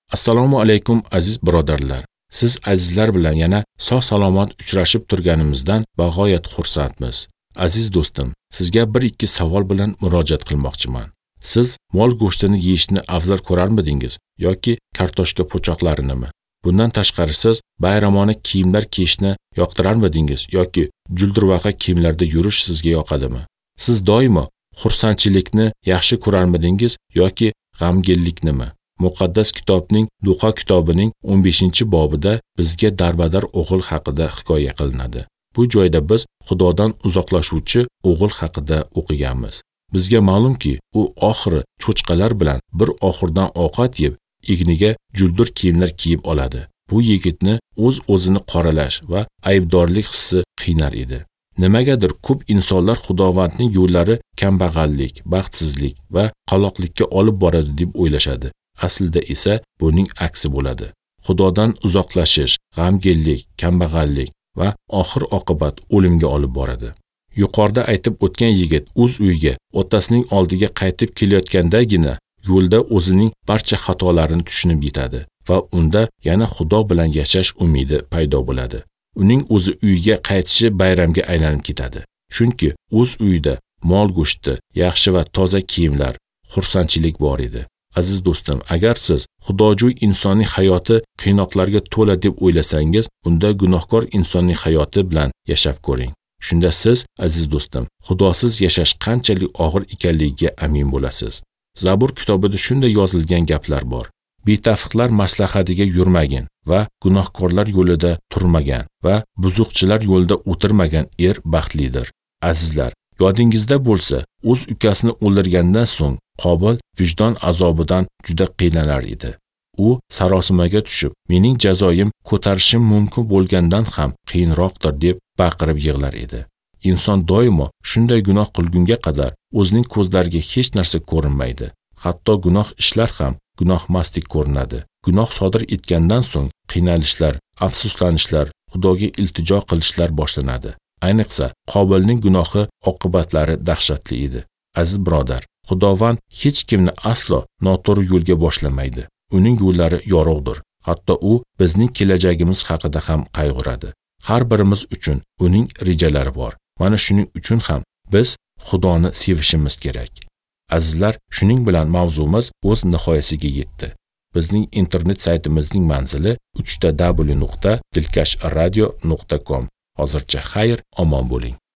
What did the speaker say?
Assalomu alaykum aziz birodarlar. Siz azizlar bilan yana sog'-salomat uchrashib turganimizdan bag'oyat xursandmiz. Aziz do'stim, sizga 1-2 savol bilan murojaat qilmoqchiman. Siz mol go'shtini yeyishni afzal ko'rarmidingiz yoki kartoshka po'choqlarinimi? Bundan tashqari siz bayramona kiyimlar kiyishni yoqtirarmidingiz yoki juldirvaqa kiyimlarda yurish sizga yoqadimi? Siz doimo xursandchilikni yaxshi ko'rarmidingiz yoki g'amginliknimi? Muqaddas kitobning Duqa kitobining 15-bobida bizga darbadar o'g'il haqida hikoya qilinadi. Bu joyda biz Xudodan uzoqlashuvchi o'g'il haqida o'qiganmiz. Bizga ma'lumki, u oxiri cho'chqalar bilan bir oxurdan ovqat yeb, egniga juldur kiyimlar kiyib oladi. Bu yigitni o'zini qoralash va aybdorlik hissi qiynar edi. Nimagadir ko'p insonlar Xudovandning yo'llari kambag'allik, baxtsizlik va qaloqlikka olib boradi deb o'ylashadi. Aslida esa buning aksi bo'ladi. Xudodan uzoqlashish, g'amginlik, kambag'allik va oxir oqibat o'limga olib boradi. Yuqorida aytib o'tgan yigit o'z uyiga, otasining oldiga qaytib kelayotgandagina yo'lda o'zining barcha xatolarini tushunib yetadi va unda yana Xudo bilan yashash umidi paydo bo'ladi. Uning o'zi uyiga qaytishi bayramga aylanib ketadi. Chunki o'z uyida mol go'shti, yaxshi va toza kiyimlar, xursandchilik bor edi. Aziz do'stim, agar siz xudojo'y insonning hayoti qiynoqlarga to'la deb o'ylasangiz, unda gunohkor insonning hayoti bilan yashab ko'ring. Shunda siz, aziz do'stim, xudosiz yashash qanchalik og'ir ekanligiga amin bo'lasiz. Zabur kitobida shunday yozilgan gaplar bor. Betafiqlar maslahatiga yurmagin va gunohkorlar yo'lida turmagan va buzuqchilar yo'lida o'tirmagan baxtlidir. Azizlar, yodingizda bo'lsa, o'z ukasini o'ldirgandan so'ng Qobil vijdon azobidan juda qiynalar edi. U sarosimaga tushib, mening jazoyim ko'tarishim mumkin bo'lgandan ham qiyinroqdir deb baqirib yig'lar edi. Inson doimo shunday gunoh qilgunga qadar o'zining ko'zlariga hech narsa ko'rinmaydi. Hatto gunoh ishlar ham gunohmasdek ko'rinadi. Gunoh sodir etgandan so'ng qiynalishlar, afsuslanishlar, Xudoga iltijo qilishlar boshlanadi. Ayniqsa, Qobilning gunohi oqibatlari dahshatli edi. Aziz birodar, Xudovand hech kimni aslo noto'g'ri yo'lga boshlamaydi. Uning yo'llari yorug'dir. Hatto u bizning kelajagimiz haqida ham qayg'uradi. Har birimiz uchun uning rejalari bor. Mana shuning uchun ham biz Xudoni sevishimiz kerak. Azizlar, shuning bilan mavzumiz o'z nihoyasiga yetdi. Bizning internet saytimizning manzili www.dilkashradio.com. Hozircha xayr, omon bo'ling.